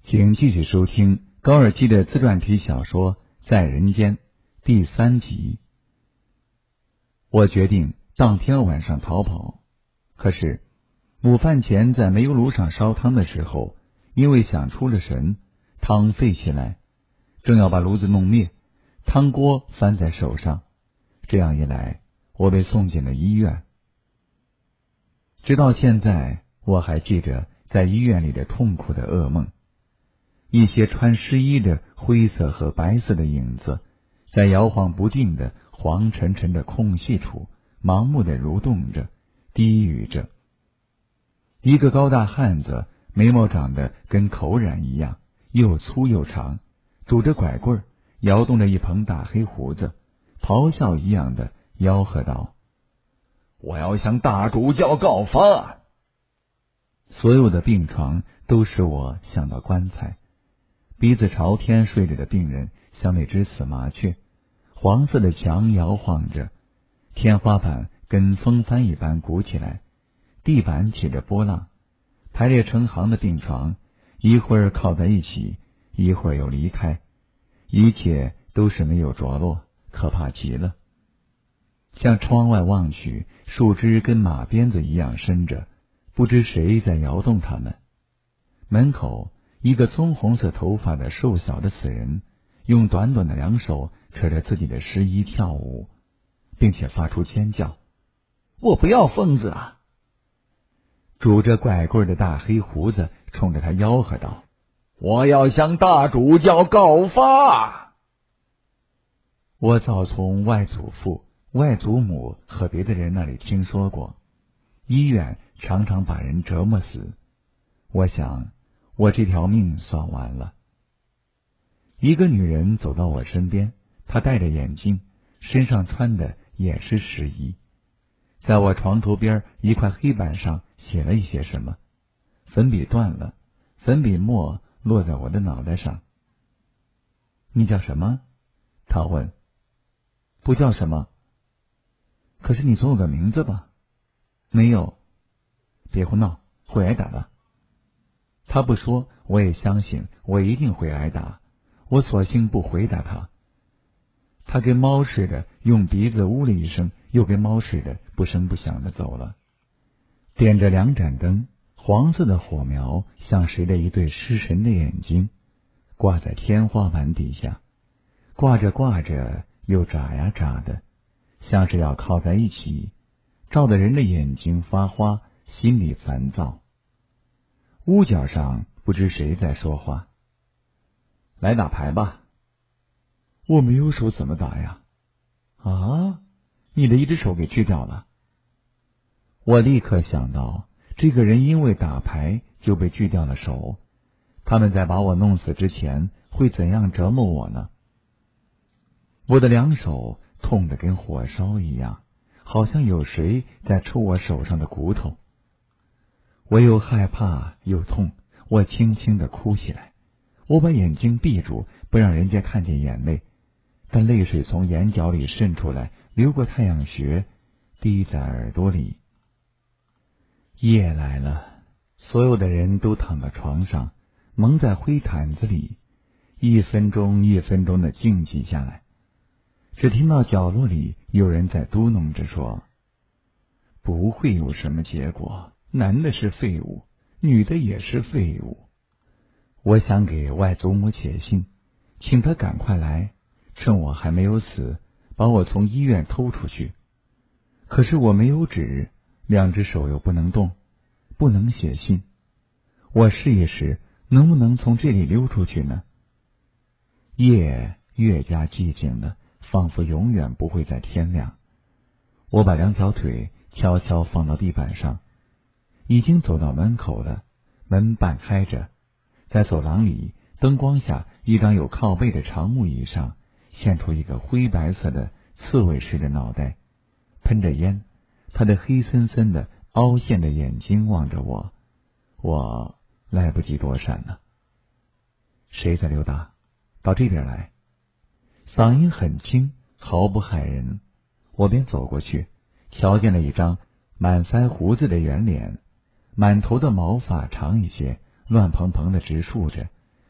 请继续收听高尔基的自传体小说《在人间》第3集。我决定当天晚上逃跑，可是午饭前在煤油炉上烧汤的时候，因为想出了神，汤沸起来，正要把炉子弄灭，汤锅翻在手上，这样一来，我被送进了医院。直到现在，我还记着在医院里的痛苦的噩梦。一些穿湿衣的灰色和白色的影子，在摇晃不定的黄沉沉的空隙处盲目的蠕动着，低语着。一个高大汉子，眉毛长得跟口染一样，又粗又长，拄着拐棍，摇动着一蓬大黑胡子，咆哮一样的吆喝道：我要向大主教告发！所有的病床都使我想到棺材，鼻子朝天睡着的病人像那只死麻雀，黄色的墙摇晃着，天花板跟风帆一般鼓起来，地板起着波浪，排列成行的病床，一会儿靠在一起，一会儿又离开，一切都是没有着落，可怕极了。向窗外望去，树枝跟马鞭子一样伸着，不知谁在摇动它们。门口一个棕红色头发的瘦小的死人，用短短的2手扯着自己的湿衣跳舞，并且发出尖叫：我不要疯子啊！拄着拐棍的大黑胡子冲着他吆喝道：我要向大主教告发！我早从外祖父、外祖母和别的人那里听说过，医院常常把人折磨死。我想我这条命算完了。一个女人走到我身边，她戴着眼镜，身上穿的也是湿衣。在我床头边一块黑板上写了一些什么，粉笔断了，粉笔墨落在我的脑袋上。你叫什么？她问。不叫什么。可是你总有个名字吧？没有。别胡闹，会挨打的。他不说，我也相信我一定会挨打，我索性不回答他。他跟猫似的用鼻子呜了一声，又跟猫似的不声不响的走了。点着2盏灯，黄色的火苗像谁的一对失神的眼睛，挂在天花板底下，挂着挂着又眨呀眨的，像是要靠在一起，照得人的眼睛发花，心里烦躁。屋角上不知谁在说话。来打牌吧。我没有手怎么打呀？啊，你的一只手给锯掉了。我立刻想到，这个人因为打牌就被锯掉了手，他们在把我弄死之前会怎样折磨我呢？我的2手痛得跟火烧一样，好像有谁在抽我手上的骨头。我又害怕又痛，我轻轻地哭起来。我把眼睛闭住，不让人家看见眼泪，但泪水从眼角里渗出来，流过太阳穴，滴在耳朵里。夜来了，所有的人都躺在床上，蒙在灰毯子里，1分钟1分钟的静寂下来。只听到角落里有人在嘟哝着说：不会有什么结果，男的是废物，女的也是废物。我想给外祖母写信，请她赶快来，趁我还没有死，把我从医院偷出去。可是我没有纸，2只手又不能动，不能写信。我试一试，能不能从这里溜出去呢？夜越加寂静了，仿佛永远不会再天亮。我把2条腿悄悄放到地板上，已经走到门口了，门半开着。在走廊里，灯光下，一张有靠背的长木椅上，现出一个灰白色的刺猬似的脑袋，喷着烟，他的黑森森的凹陷的眼睛望着我。我来不及躲闪了。谁在溜达？到这边来。嗓音很轻，毫不骇人。我便走过去，瞧见了一张满腮胡子的圆脸，满头的毛发长一些，乱蓬蓬的直竖着，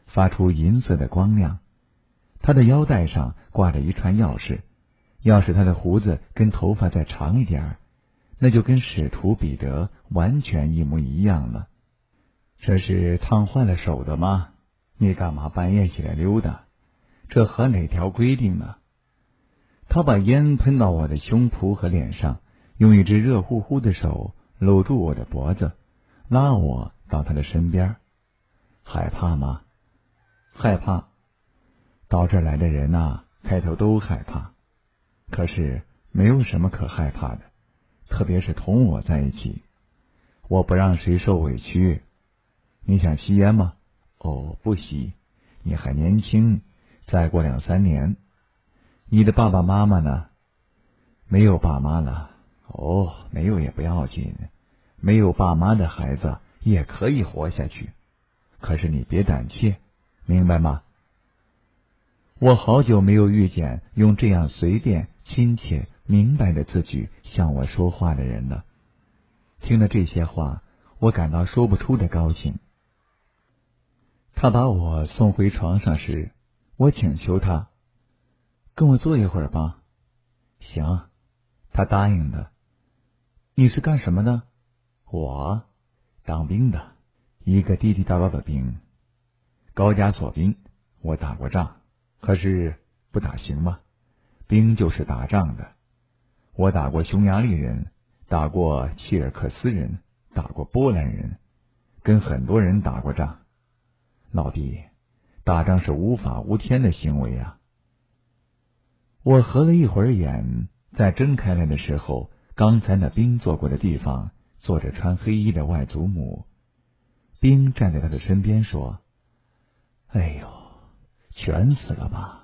发出银色的光亮。他的腰带上挂着一串钥匙，要是他的胡子跟头发再长一点，那就跟使徒彼得完全一模一样了。这是烫坏了手的吗？你干嘛半夜起来溜达？这合哪条规定呢？他把烟喷到我的胸脯和脸上，用一只热乎乎的手搂住我的脖子，拉我到他的身边。害怕吗？害怕。到这儿来的人啊，开头都害怕，可是没有什么可害怕的，特别是同我在一起。我不让谁受委屈。你想吸烟吗？哦，不吸，你还年轻，再过2-3年。你的爸爸妈妈呢？没有爸妈了。哦，没有也不要紧，没有爸妈的孩子也可以活下去。可是你别胆怯，明白吗？我好久没有遇见用这样随便、亲切、明白的字句向我说话的人了。听了这些话，我感到说不出的高兴。他把我送回床上时，我请求他跟我坐一会儿吧。行，他答应的。你是干什么的？我当兵的，一个地地道道的兵，高加索兵。我打过仗，可是不打行吗？兵就是打仗的。我打过匈牙利人，打过契尔克斯人，打过波兰人，跟很多人打过仗。老弟，打仗是无法无天的行为啊。我合了一会儿眼，在睁开来的时候，刚才那兵坐过的地方坐着穿黑衣的外祖母。兵站在他的身边说：哎呦，全死了吧。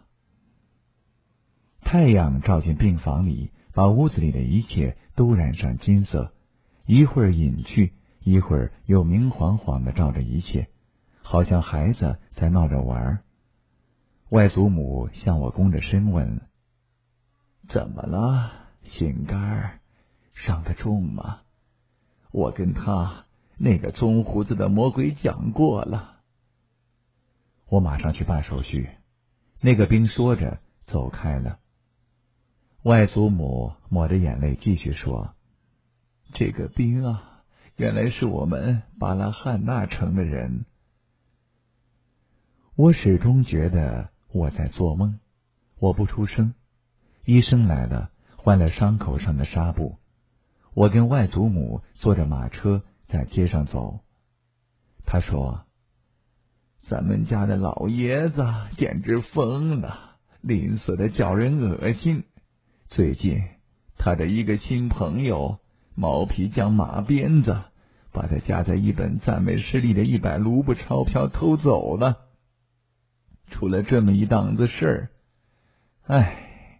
太阳照进病房里，把屋子里的一切都染上金色，一会儿隐去，一会儿又明晃晃的照着一切，好像孩子在闹着玩。外祖母向我弓着身问：怎么了，心肝伤得重吗？我跟他那个棕胡子的魔鬼讲过了。我马上去办手续。那个兵说着走开了。外祖母抹着眼泪继续说：这个兵啊，原来是我们巴拉汉纳城的人。我始终觉得我在做梦，我不出声。医生来了，换了伤口上的纱布。我跟外祖母坐着马车在街上走。他说：咱们家的老爷子简直疯了，吝啬的叫人恶心。最近他的一个新朋友毛皮匠马鞭子把他夹在一本赞美诗里的100卢布钞票偷走了。出了这么一档子事儿，唉。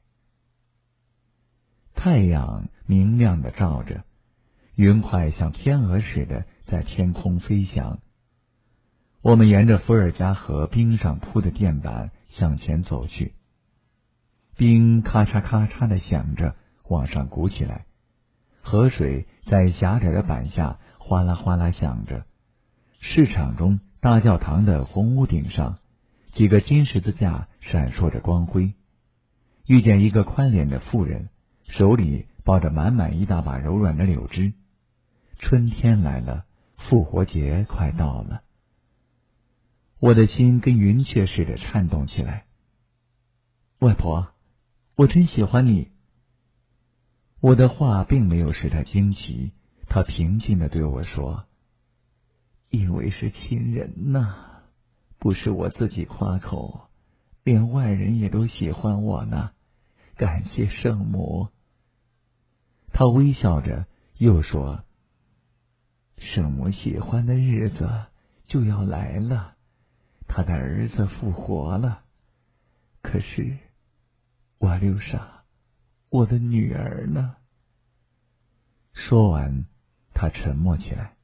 太阳明亮的照着，云块像天鹅似的在天空飞翔。我们沿着伏尔加河冰上铺的垫板向前走去，冰咔嚓咔嚓的响着往上鼓起来，河水在狭窄的板下哗啦哗啦响着。市场中大教堂的红屋顶上，几个金十字架闪烁着光辉。遇见一个宽脸的妇人，手里抱着满满一大把柔软的柳枝。春天来了，复活节快到了。我的心跟云雀似的颤动起来。外婆，我真喜欢你。我的话并没有使他惊奇，他平静地对我说：因为是亲人呐，不是我自己夸口，连外人也都喜欢我呢，感谢圣母。他微笑着又说：圣母喜欢的日子就要来了，他的儿子复活了。可是瓦留莎，我的女儿呢？说完，他沉默起来。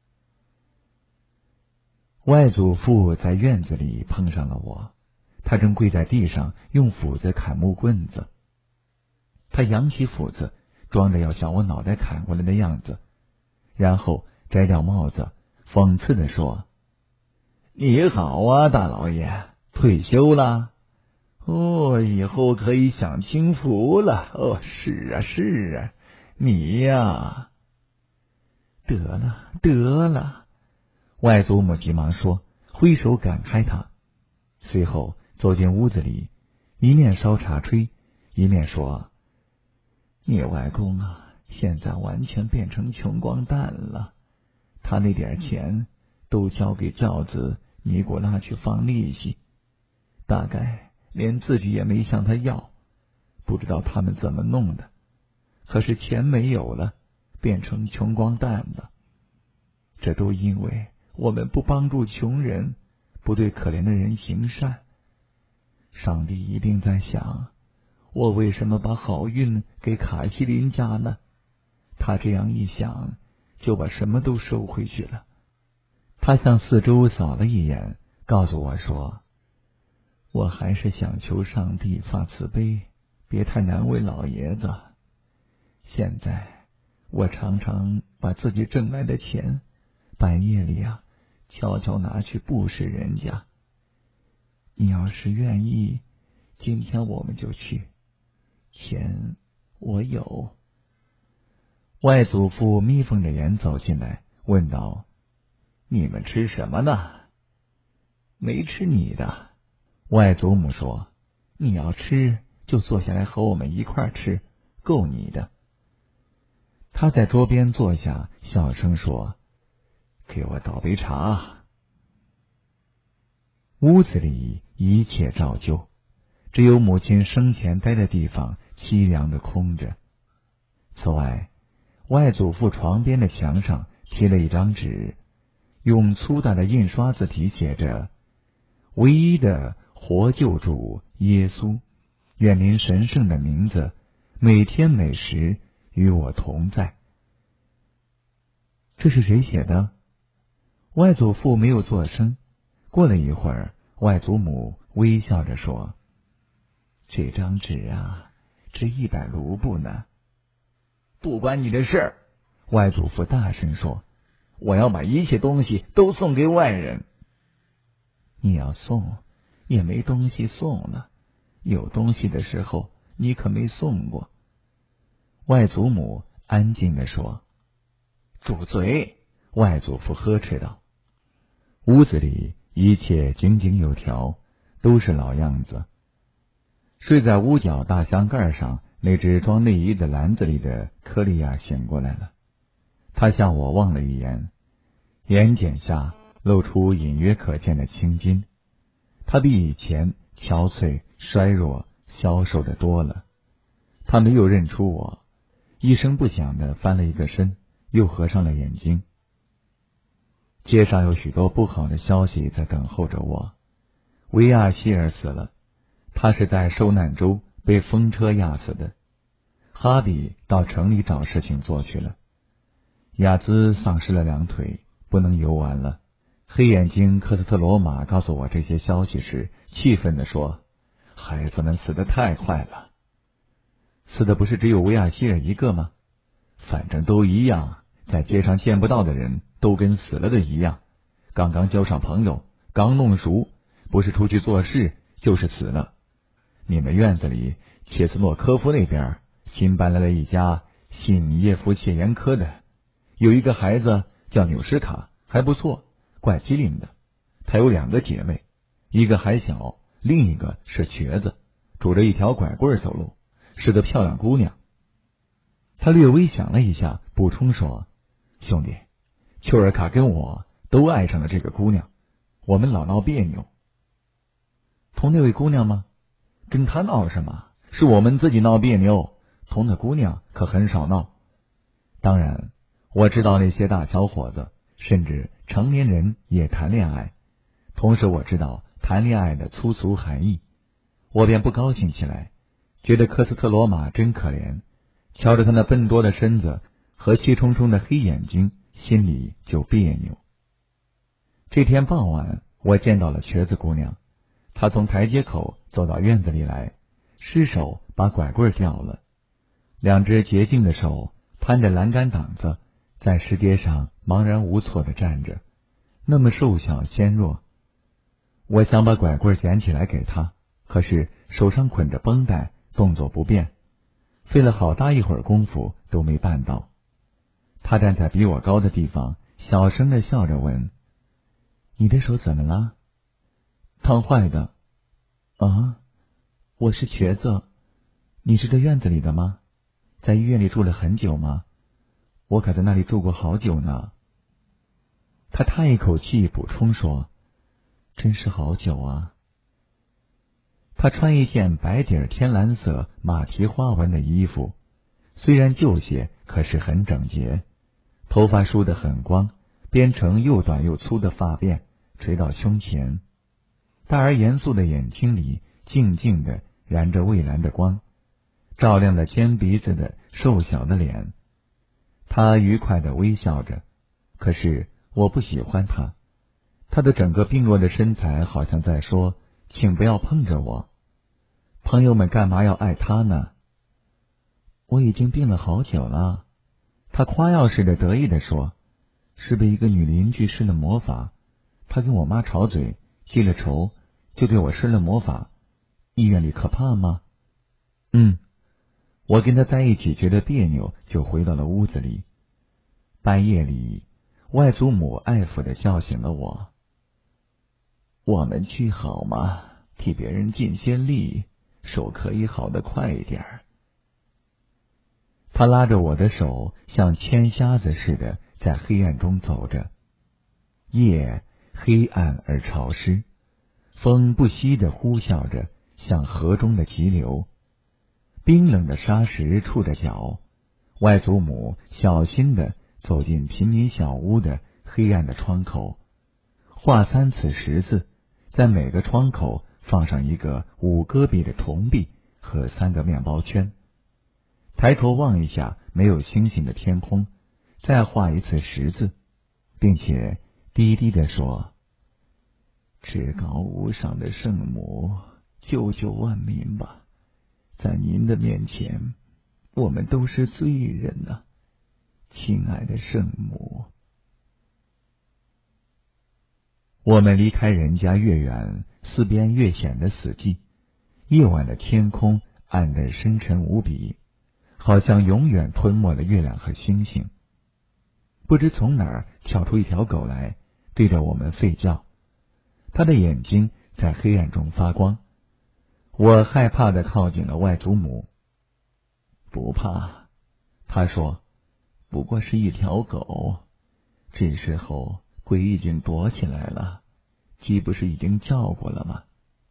外祖父在院子里碰上了我，他正跪在地上用斧子砍木棍子。他扬起斧子，装着要向我脑袋砍过来的样子，然后摘掉帽子，讽刺地说： 你好啊，大老爷，退休了？哦，以后可以享清福了。哦，是啊，是啊，你呀，得了，得了。外祖母急忙说，挥手赶开他。随后走进屋子里，一面烧茶吹，一面说：“你外公啊，现在完全变成穷光蛋了。他那点钱都交给轿子尼古拉去放利息，大概连自己也没向他要，不知道他们怎么弄的。可是钱没有了，变成穷光蛋了。这都因为我们不帮助穷人，不对可怜的人行善。上帝一定在想，我为什么把好运给卡西林家呢？他这样一想，就把什么都收回去了。”他向四周扫了一眼，告诉我说：“我还是想求上帝发慈悲，别太难为老爷子。现在我常常把自己挣来的钱，半夜里悄悄拿去布施人家。你要是愿意，今天我们就去，钱我有。”外祖父眯缝着眼走进来，问道：“你们吃什么呢？”“没吃你的。”外祖母说，“你要吃就坐下来和我们一块吃，够你的。”他在桌边坐下，小声说：“给我倒杯茶。”屋子里一切照旧，只有母亲生前待的地方凄凉的空着。此外，外祖父床边的墙上贴了一张纸，用粗大的印刷字体写着：“唯一的活救主耶稣，愿您神圣的名字每天每时与我同在。”这是谁写的？外祖父没有作声。过了一会儿，外祖母微笑着说：“这张纸值100卢布呢。”“不关你的事儿！”外祖父大声说，“我要把一切东西都送给外人。”“你要送，也没东西送了。有东西的时候，你可没送过。”外祖母安静地说。“住嘴！”外祖父呵斥道。屋子里一切井井有条，都是老样子。睡在屋角大箱盖上那只装内衣的篮子里的科利亚醒过来了。他向我望了一眼，眼睑下露出隐约可见的青筋。他比以前憔悴、衰弱、消瘦的多了。他没有认出我，一声不响地翻了一个身，又合上了眼睛。街上有许多不好的消息在等候着我。维亚希尔死了，他是在受难州被风车压死的。哈比到城里找事情做去了。雅兹丧失了2腿，不能游玩了。黑眼睛科斯特罗马告诉我这些消息时，气愤地说：“孩子们死得太快了。”“死的不是只有维亚希尔一个吗？反正都一样，在街上见不到的人都跟死了的一样，刚刚交上朋友，刚弄熟，不是出去做事就是死了。你们院子里切斯诺科夫那边新搬来了一家信叶夫切延科的，有一个孩子叫纽什卡，还不错，怪机灵的。她有2个姐妹，一个还小，另一个是瘸子，拄着一条拐棍走路，是个漂亮姑娘。”他略微想了一下，补充说：“兄弟，丘尔卡跟我都爱上了这个姑娘，我们老闹别扭。”“同那位姑娘吗？”“跟她闹什么？是我们自己闹别扭，同那姑娘可很少闹。当然，我知道那些大小伙子，甚至成年人也谈恋爱，同时我知道谈恋爱的粗俗含义，我便不高兴起来，觉得科斯特罗马真可怜。瞧着他那笨拙的身子和气冲冲的黑眼睛，心里就别扭。”这天傍晚，我见到了瘸子姑娘，她从台阶口走到院子里来，失手把拐棍掉了，2只洁净的手攀着栏杆挡子，在石阶上茫然无措地站着，那么瘦小纤弱， 我想把拐棍捡起来给他，可是手上捆着绷带，动作不便，费了好大一会儿功夫都没办到。他站在比我高的地方，小声地笑着问：“你的手怎么了？”“烫坏的。”“啊，我是瘸子。你是这院子里的吗？在医院里住了很久吗？我可在那里住过好久呢。”他叹一口气补充说：“真是好久啊。”他穿一件白底天蓝色马蹄花纹的衣服，虽然旧些，可是很整洁。头发梳得很光，编成又短又粗的发辫，垂到胸前。大而严肃的眼睛里静静地燃着蔚蓝的光，照亮了尖鼻子的瘦小的脸。他愉快地微笑着，可是我不喜欢他。他的整个病弱的身材好像在说：“请不要碰着我。”朋友们干嘛要爱他呢？我已经病了好久了。他夸耀似的得意地说：“是被一个女邻居施了魔法，他跟我妈吵嘴，记了仇，就对我施了魔法。医院里可怕吗？”我跟他在一起觉得别扭，就回到了屋子里。半夜里，外祖母爱抚地叫醒了我：“我们去好吗？替别人尽些力，手可以好得快一点。”他拉着我的手，像牵瞎子似的在黑暗中走着。夜黑暗而潮湿，风不息地呼啸着，像河中的急流。冰冷的沙石触着脚，外祖母小心地走进贫民小屋的黑暗的窗口，画3次十字，在每个窗口放上一个5戈比的铜币和3个面包圈。抬头望一下没有星星的天空，再画1次十字，并且低低地说：“至高无上的圣母，救救万民吧！在您的面前，我们都是罪人呐，亲爱的圣母。”我们离开人家越远，四边越显得死寂。夜晚的天空暗得深沉无比，好像永远吞没了月亮和星星。不知从哪儿跳出一条狗来，对着我们吠叫。它的眼睛在黑暗中发光。我害怕地靠近了外祖母。“不怕。”他说，“不过是一条狗。这时候鬼已经躲起来了，鸡不是已经叫过了吗？”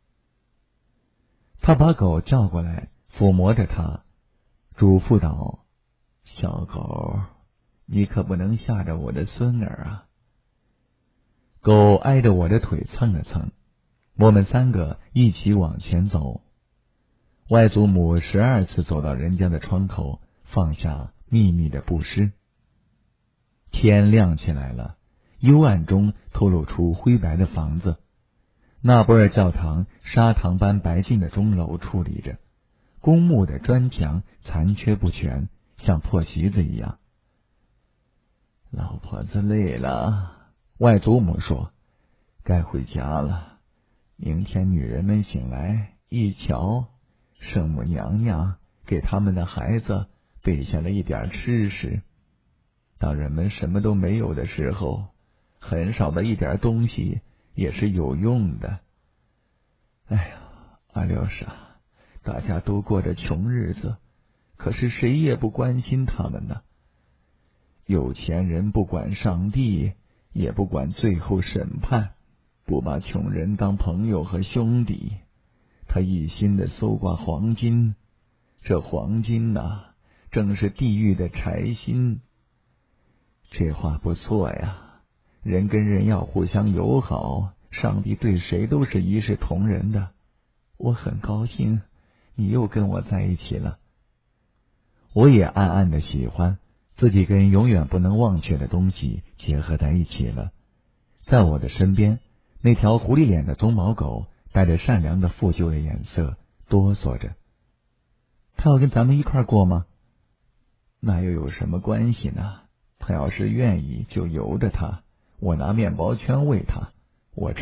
他把狗叫过来，抚摸着它，嘱咐道：“小狗，你可不能吓着我的孙儿啊。”狗挨着我的腿蹭了蹭，我们3个一起往前走。外祖母12次走到人家的窗口，放下密密的布施。天亮起来了，幽暗中透露出灰白的房子。纳波尔教堂砂糖般白净的钟楼矗立着，公墓的砖墙残缺不全，像破席子一样。“老婆子累了。”外祖母说，“该回家了。明天女人们醒来一瞧，圣母娘娘给他们的孩子备下了一点吃食。当人们什么都没有的时候，很少的一点东西也是有用的。哎呀，阿廖沙，大家都过着穷日子，可是谁也不关心他们呢。有钱人不管上帝，也不管最后审判，不把穷人当朋友和兄弟。他一心的搜刮黄金，这黄金呐，正是地狱的柴薪。这话不错呀，人跟人要互相友好，上帝对谁都是一视同仁的。我很高兴你又跟我在一起了。”我也暗暗的喜欢自己跟永远不能忘却的东西结合在一起了。在我的身边，那条狐狸脸的棕毛狗带着善良的负疚的眼色哆嗦着。“他要跟咱们一块过吗？”“那又有什么关系呢？他要是愿意就由着他，我拿面包圈喂他，我这儿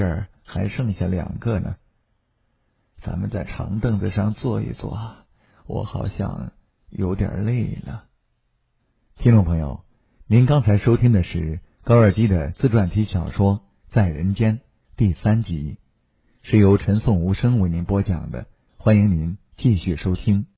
还剩下2个呢。咱们在长凳子上坐一坐，我好像有点累了。听众朋友，您刚才收听的是高尔基的自传体小说《在人间》第3集，是由陈颂无声为您播讲的，欢迎您继续收听。